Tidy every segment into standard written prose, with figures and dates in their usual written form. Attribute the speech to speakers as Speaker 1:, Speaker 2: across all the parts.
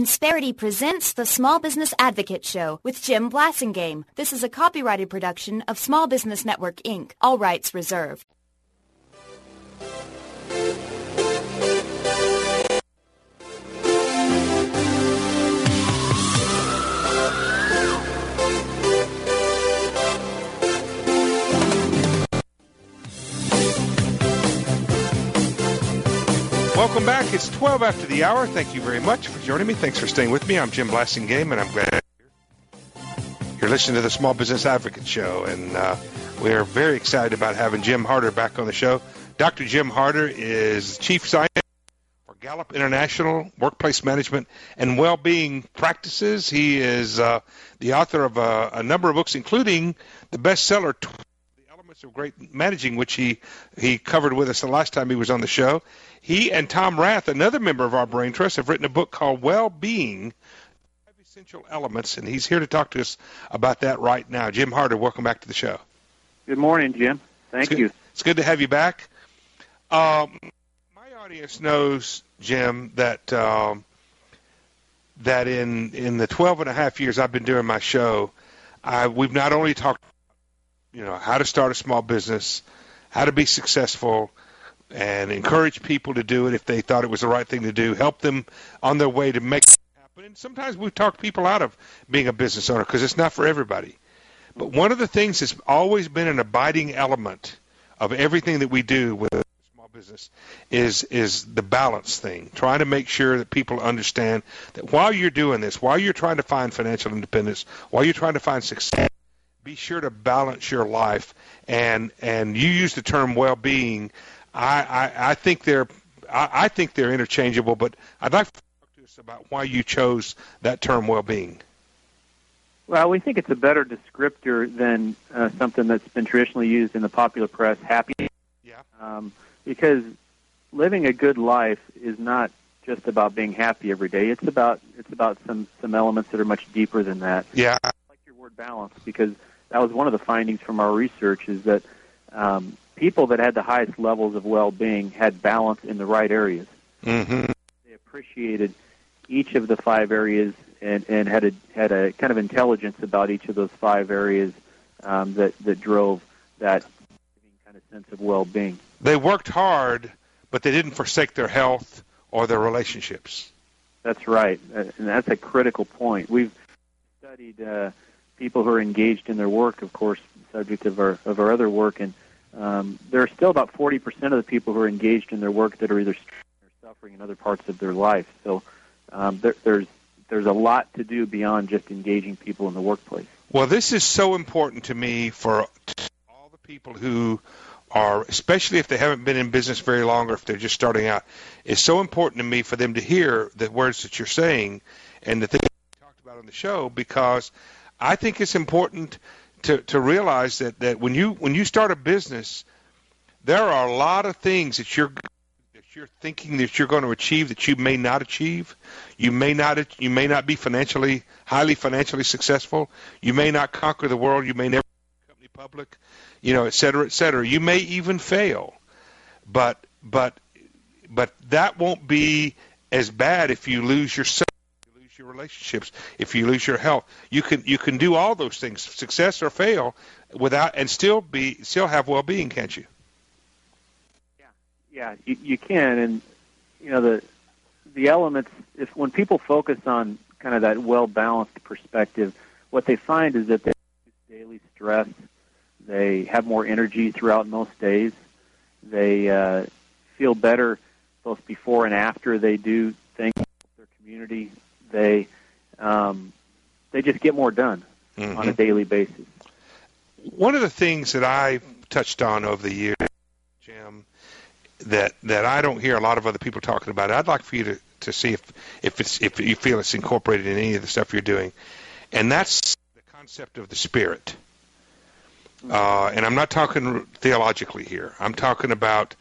Speaker 1: Insperity presents the Small Business Advocate Show with Jim Blasingame. This is a copyrighted production of Small Business Network, Inc., all rights reserved.
Speaker 2: Welcome back. It's 12 after the hour. Thank you very much for joining me. Thanks for staying with me. I'm Jim Blasingame, and I'm glad you're listening to the Small Business Advocate Show. And we're very excited about having Jim Harder back on the show. Dr. Jim Harder is Chief Scientist for Gallup International Workplace Management and Wellbeing Practices. He is the author of a number of books, including the bestseller, The Elements of Great Managing, which he covered with us the last time he was on the show. He and Tom Rath, another member of our Brain Trust, have written a book called Well-Being, 5 Essential Elements, and he's here to talk to us about that right now. Jim Harder, welcome back to the show.
Speaker 3: Good morning, Jim. Thank you.
Speaker 2: It's good to have you back. My audience knows, Jim, that that in the 12 and a half years I've been doing my show, we've not only talked, how to start a small business, how to be successful, and encourage people to do it if they thought it was the right thing to do, help them on their way to make it happen. And sometimes we've talked people out of being a business owner because it's not for everybody. But one of the things that's always been an abiding element of everything that we do with small business is the balance thing, trying to make sure that people understand that while you're doing this, while you're trying to find financial independence, while you're trying to find success, be sure to balance your life. And you use the term well-being. I think they're interchangeable, but I'd like to talk to us about why you chose that term well-being.
Speaker 3: Well, we think it's a better descriptor than something that's been traditionally used in the popular press, happy.
Speaker 2: Yeah.
Speaker 3: Because living a good life is not just about being happy every day. It's about some elements that are much deeper than that.
Speaker 2: Yeah.
Speaker 3: I like your word balance, because that was one of the findings from our research, is that people that had the highest levels of well-being had balance in the right areas.
Speaker 2: Mm-hmm.
Speaker 3: They appreciated each of the 5 areas and had a kind of intelligence about each of those 5 areas that drove that kind of sense of well-being.
Speaker 2: They worked hard, but they didn't forsake their health or their relationships. That's
Speaker 3: right, and that's a critical point. We've studied people who are engaged in their work, of course, subject of our other work, and there are still about 40% of the people who are engaged in their work that are either suffering in other parts of their life. So there's a lot to do beyond just engaging people in the workplace.
Speaker 2: Well, this is so important to me for all the people who are, especially if they haven't been in business very long or if they're just starting out. It's so important to me for them to hear the words that you're saying and the things we talked about on the show, because I think it's important to realize that when you start a business, there are a lot of things that you're thinking that you're going to achieve that you may not achieve. You may not be highly financially successful. You may not conquer the world. You may never make the company public, et cetera, et cetera. You may even fail, but that won't be as bad if you lose yourself, your relationships, if you lose your health. You can do all those things, success or fail, and still have well-being, can't you?
Speaker 3: Yeah, you can, and the elements. When people focus on kind of that well-balanced perspective, what they find is that they reduce daily stress. They have more energy throughout most days. They feel better both before and after they do things in their community. They just get more done on a daily basis.
Speaker 2: One of the things that I've touched on over the years, Jim, that I don't hear a lot of other people talking about, I'd like for you to see if you feel it's incorporated in any of the stuff you're doing, and that's the concept of the spirit. And I'm not talking theologically here. I'm talking about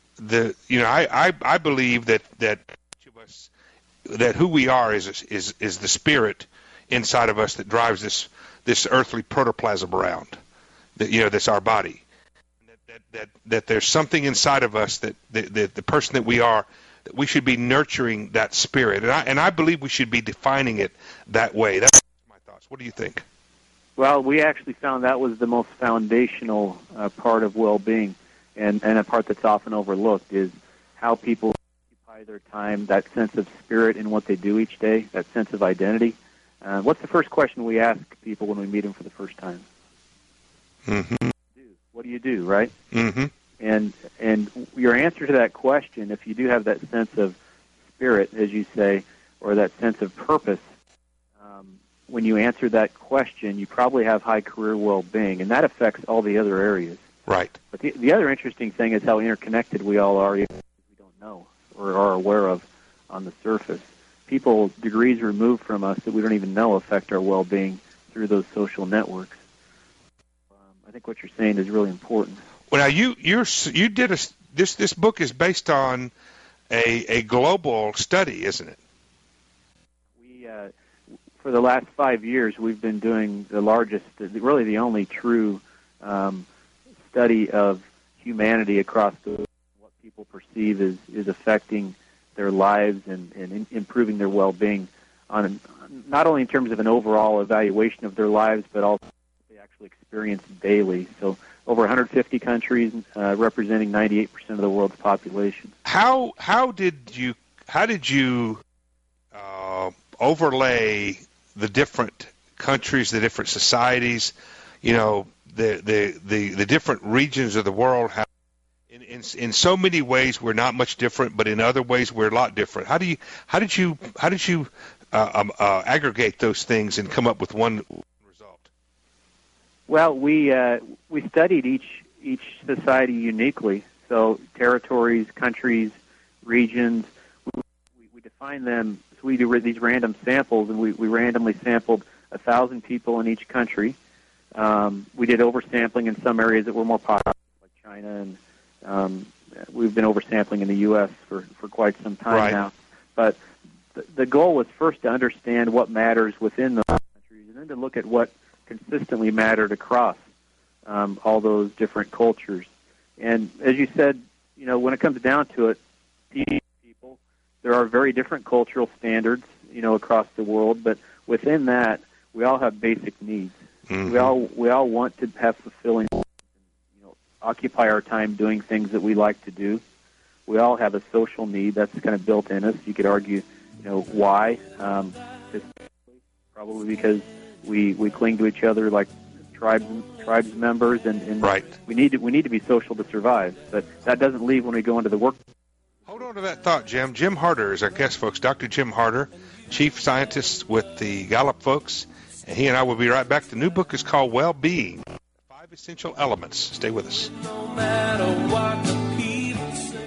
Speaker 2: I believe that each of us, that who we are is the spirit inside of us that drives this earthly protoplasm around. That's our body. That there's something inside of us that the person that we are that we should be nurturing that spirit, and I believe we should be defining it that way. That's my thoughts. What do you think?
Speaker 3: Well, we actually found that was the most foundational part of well-being, and a part that's often overlooked is how people occupy their time, that sense of spirit in what they do each day, that sense of identity. What's the first question we ask people when we meet them for the first time?
Speaker 2: Mm-hmm.
Speaker 3: What do you do, right?
Speaker 2: Mm-hmm.
Speaker 3: And your answer to that question, if you do have that sense of spirit, as you say, or that sense of purpose, when you answer that question, you probably have high career well-being, and that affects all the other areas.
Speaker 2: Right.
Speaker 3: But the other interesting thing is how interconnected we all are, even if we don't know or are aware of on the surface. People degrees removed from us that we don't even know affect our well-being through those social networks. I think what you're saying is really important.
Speaker 2: Well, now you did this book is based on a global study, isn't it?
Speaker 3: We for the last 5 years we've been doing the largest, really the only true study of humanity across the world. What people perceive is affecting their lives and improving their well-being on not only in terms of an overall evaluation of their lives, but also what they actually experience daily. So over 150 countries, representing 98% of the world's population.
Speaker 2: How did you overlay the different countries, the different societies, the different regions of the world? How, in so many ways we're not much different, but in other ways we're a lot different. How did you aggregate those things and come up with one result?
Speaker 3: Well, we studied each society uniquely. So territories, countries, regions, we define them. So we do these random samples, and we randomly sampled 1,000 people in each country. We did oversampling in some areas that were more popular, like China, and we've been oversampling in the U.S. for quite some time now. But the goal was first to understand what matters within those countries, and then to look at what consistently mattered across all those different cultures. And as you said, when it comes down to it, people, there are very different cultural standards, across the world, but within that, we all have basic needs. Mm-hmm. We all want to have fulfilling, occupy our time doing things that we like to do. We all have a social need that's kind of built in us. You could argue, why? Probably because we cling to each other like tribes members, and
Speaker 2: right.
Speaker 3: we need to be social to survive. But that doesn't leave when we go into the work.
Speaker 2: Hold on to that thought, Jim. Jim Harder is our guest, folks. Dr. Jim Harder, chief scientist with the Gallup folks, and he and I will be right back. The new book is called Well-Being: 5 Essential Elements. Stay with us.
Speaker 4: No matter what the people say.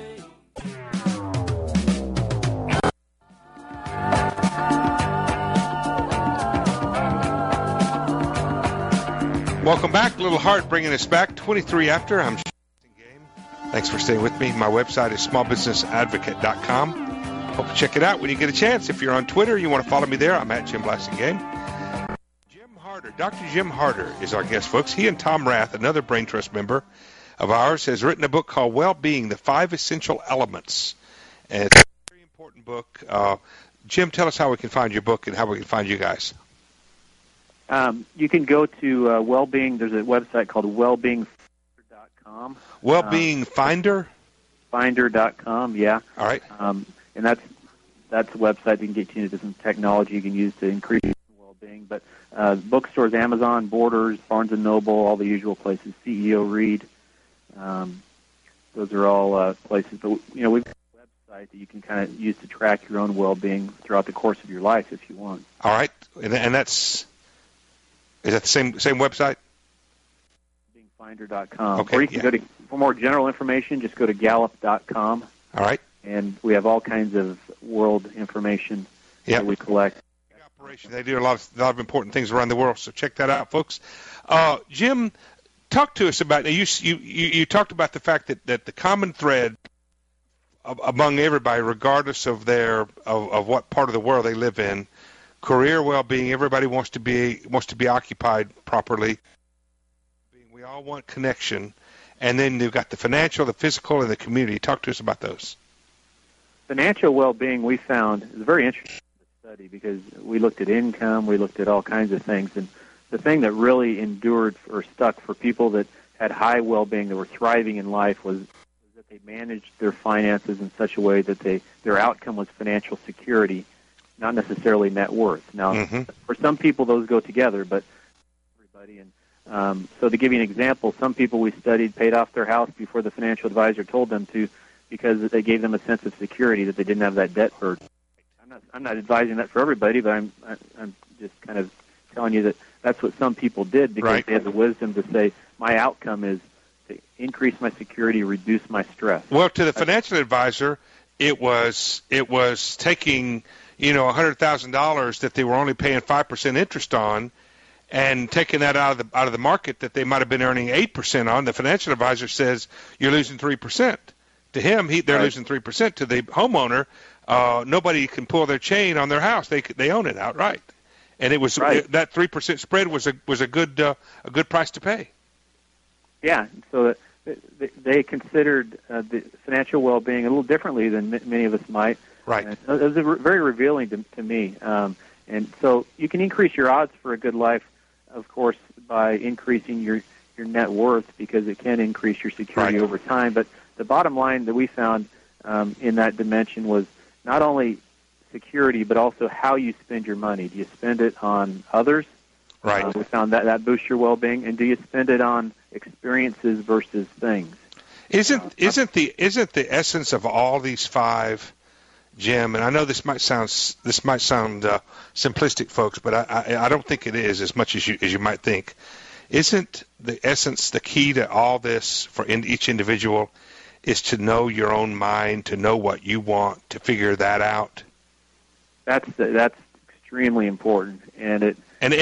Speaker 2: Welcome back. Little Heart bringing us back. 23 after. I'm Game. Thanks for staying with me. My website is smallbusinessadvocate.com. Hope you check it out when you get a chance. If you're on Twitter, you want to follow me there, I'm at Jim Blassingame. Jim Harder, Dr. Jim Harder is our guest, folks. He and Tom Rath, another Brain Trust member of ours, has written a book called Well-Being: The 5 Essential Elements. And it's a very important book. Jim, tell us how we can find your book and how we can find you guys.
Speaker 3: You can go to Wellbeing. There's a website called wellbeingfinder.com.
Speaker 2: Wellbeing Finder?
Speaker 3: Finder.com, yeah.
Speaker 2: All right.
Speaker 3: And that's a website that can get you into some technology you can use to increase well-being. But bookstores, Amazon, Borders, Barnes & Noble, all the usual places, CEO Read. Those are all places. But, we've got a website that you can kind of use to track your own well-being throughout the course of your life if you want.
Speaker 2: All right. And that's... Is that the same website?
Speaker 3: Wellbeingfinder.com.
Speaker 2: Okay,
Speaker 3: or you can go to, for more general information, just go to gallup.com.
Speaker 2: All right.
Speaker 3: And we have all kinds of world information that we collect.
Speaker 2: Operation. They do a lot of important things around the world, so check that out, folks. Jim, talk to us about, you talked about the fact that the common thread among everybody, regardless of of what part of the world they live in, career well-being, everybody wants to be occupied properly. We all want connection. And then you've got the financial, the physical, and the community. Talk to us about those.
Speaker 3: financial well-being, we found, is a very interesting study because we looked at income, we looked at all kinds of things, and the thing that really endured or stuck for people that had high well-being, that were thriving in life, was that they managed their finances in such a way that their outcome was financial security, not necessarily net worth. Now, for some people, those go together, but everybody. And so to give you an example, some people we studied paid off their house before the financial advisor told them to, because they gave them a sense of security that they didn't have that debt burden. I'm not advising that for everybody, but I'm just kind of telling you that that's what some people did because they had the wisdom to say, my outcome is to increase my security, reduce my stress.
Speaker 2: Well, to the financial advisor, it was taking, $100,000 that they were only paying 5% interest on, and taking that out of the market that they might have been earning 8% on. The financial advisor says you're losing 3%. To him, they're losing 3%. To the homeowner, nobody can pull their chain on their house. They own it outright, and it was that 3% spread was a good price to pay. Yeah, so
Speaker 3: they considered the financial well-being a little differently than many of us might.
Speaker 2: Right.
Speaker 3: And it was very revealing to me. And so you can increase your odds for a good life, of course, by increasing your net worth, because it can increase your security over time. But the bottom line that we found in that dimension was not only security, but also how you spend your money. Do you spend it on others?
Speaker 2: Right.
Speaker 3: We found that boosts your well-being. And do you spend it on experiences versus things?
Speaker 2: Isn't the essence of all these five, Jim? And I know this might sound simplistic, folks, but I don't think it is as much as you might think. Isn't the essence, the key to all this for each individual, is to know your own mind, to know what you want, to figure that out? That's
Speaker 3: extremely important, and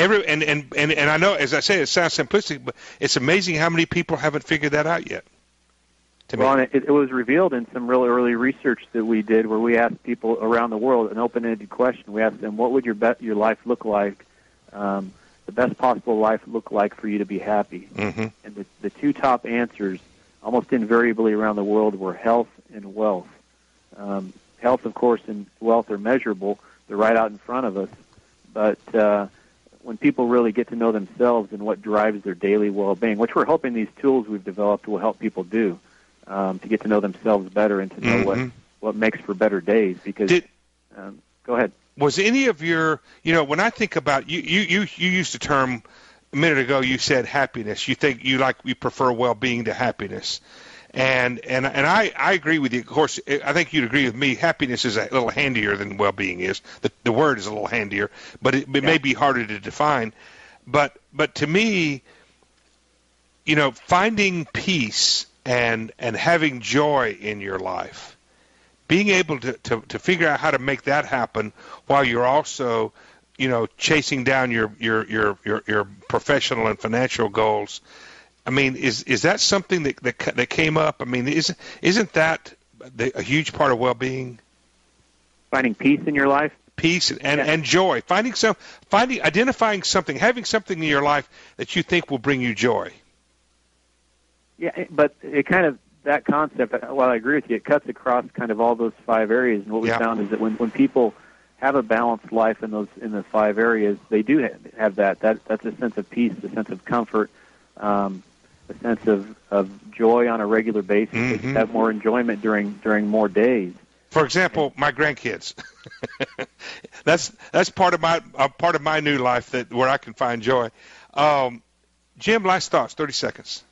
Speaker 2: I know, as I say, it sounds simplistic, but it's amazing how many people haven't figured that out yet.
Speaker 3: Well, and it was revealed in some real early research that we did, where we asked people around the world an open-ended question. We asked them, "What would your life look like? The best possible life look like for you to be happy?"
Speaker 2: Mm-hmm.
Speaker 3: And the two top answers, almost invariably around the world, were health and wealth. Health, of course, and wealth are measurable; they're right out in front of us. But when people really get to know themselves and what drives their daily well-being, which we're hoping these tools we've developed will help people do, to get to know themselves better and to know what makes for better days. Because go ahead.
Speaker 2: Was any of your, when I think about you used the term a minute ago. You said happiness. You prefer well-being to happiness, and I agree with you. Of course, I think you'd agree with me. Happiness is a little handier than well-being is. The word is a little handier, but it may be harder to define. But to me, finding peace and having joy in your life, being able to figure out how to make that happen while you're also, chasing down your professional and financial goals. I mean, is that something that came up? I mean, isn't that a huge part of well-being?
Speaker 3: Finding peace in your life?
Speaker 2: Peace and joy. Identifying something, having something in your life that you think will bring you joy.
Speaker 3: Yeah, but it kind of, that concept, while I agree with you, it cuts across kind of all those five areas. And what we found is that when people have a balanced life in the five areas, they do have that. That's a sense of peace, a sense of comfort, a sense of joy on a regular basis.
Speaker 2: Mm-hmm.
Speaker 3: They have more enjoyment during more days.
Speaker 2: For example, my grandkids. that's part of my new life where I can find joy. Jim, last thoughts, 30 seconds.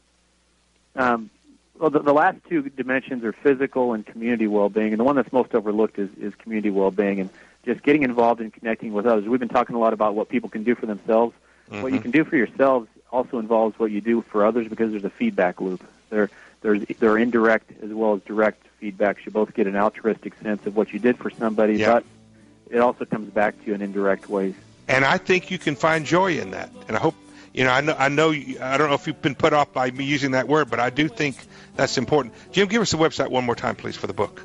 Speaker 3: Well, the last two dimensions are physical and community well-being, and the one that's most overlooked is community well-being, and just getting involved in connecting with others. We've been talking a lot about what people can do for themselves. Mm-hmm. What you can do for yourselves also involves what you do for others, because there's a feedback loop. There are indirect as well as direct feedbacks. You both get an altruistic sense of what you did for somebody, but it also comes back to you in indirect ways.
Speaker 2: And I think you can find joy in that, and I hope. I know. I don't know if you've been put off by me using that word, but I do think that's important. Jim, give us the website one more time, please, for the book.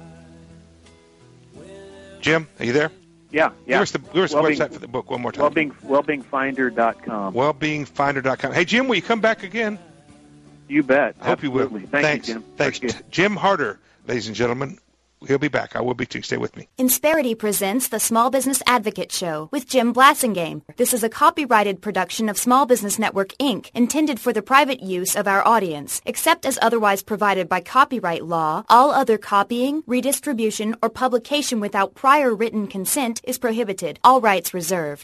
Speaker 2: Jim, are you there?
Speaker 3: Yeah.
Speaker 2: Give us the website for the book one more time.
Speaker 3: Wellbeingfinder.com.
Speaker 2: Wellbeingfinder.com. Hey, Jim, will you come back again?
Speaker 3: You bet.
Speaker 2: I hope you will.
Speaker 3: Thanks, you, Jim.
Speaker 2: Thanks. Jim Harder, ladies and gentlemen. He'll be back. I will be too. Stay with me.
Speaker 1: Insperity presents the Small Business Advocate Show with Jim Blasingame. This is a copyrighted production of Small Business Network, Inc., intended for the private use of our audience. Except as otherwise provided by copyright law, all other copying, redistribution, or publication without prior written consent is prohibited. All rights reserved.